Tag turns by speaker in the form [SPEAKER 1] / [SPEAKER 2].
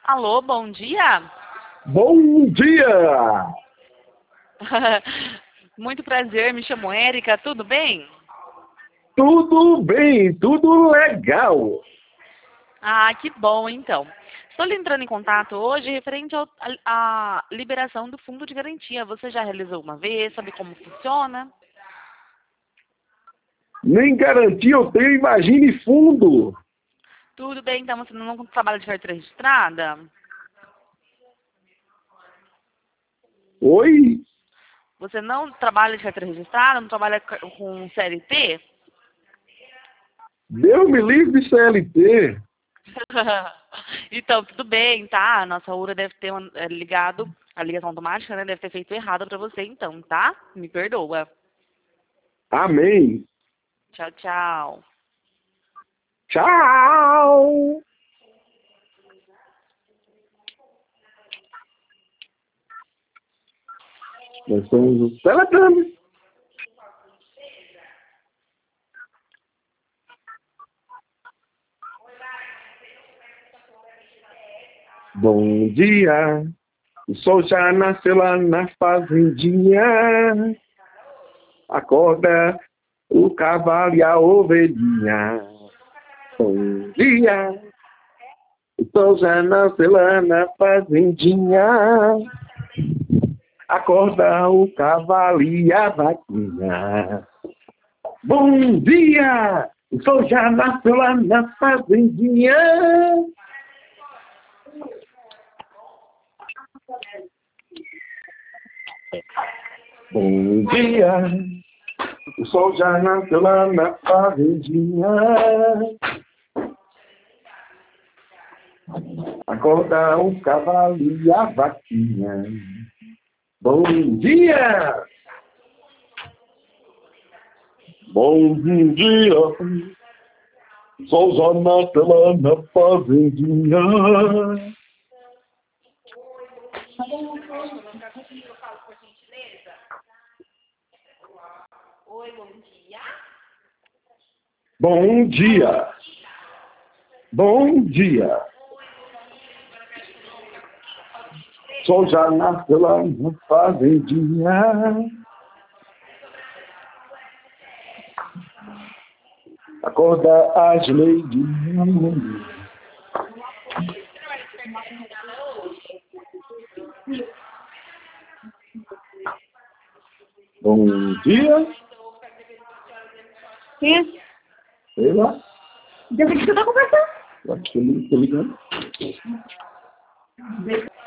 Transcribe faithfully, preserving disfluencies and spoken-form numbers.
[SPEAKER 1] Alô, bom dia.
[SPEAKER 2] Bom dia!
[SPEAKER 1] Muito prazer, me chamo Érica, tudo bem?
[SPEAKER 2] Tudo bem, tudo legal.
[SPEAKER 1] Ah, que bom então. Estou lhe entrando em contato hoje referente ao- à à liberação do fundo de garantia. Você já realizou uma vez? Sabe como funciona?
[SPEAKER 2] Nem garantia eu tenho, imagine fundo.
[SPEAKER 1] Tudo bem, então você não trabalha de carteira registrada?
[SPEAKER 2] Oi?
[SPEAKER 1] Você não trabalha de carteira registrada? Não trabalha ca- com C L T?
[SPEAKER 2] Deus me livre de C L T.
[SPEAKER 1] Então, tudo bem, tá? A nossa U R A deve ter um- é, ligado, a ligação automática, né? Deve ter feito errado pra você, então, tá? Me perdoa.
[SPEAKER 2] Amém.
[SPEAKER 1] Tchau, tchau.
[SPEAKER 2] Tchau! Nós somos os Telegramas. Bom dia, o sol já nasceu lá na fazendinha. Acorda o cavalo e a ovelhinha. Bom dia, o sol já nasceu lá na fazendinha. Acorda o cavalo e a vaquinha. Bom dia, o sol já nasceu lá na fazendinha. Bom dia, o sol já nasceu lá na fazendinha. Acorda o cavalo e a vaquinha. Bom dia! Bom dia! O sol já nasceu lá na fazendinha.
[SPEAKER 1] Oi, bom dia.
[SPEAKER 2] Bom dia! Bom dia! O sol já nasceu lá na fazendinha. Acorda as leidinhas. Bom dia!
[SPEAKER 3] Quem é?
[SPEAKER 2] Sei lá.
[SPEAKER 3] De que você tá conversando?
[SPEAKER 2] Tô ligando.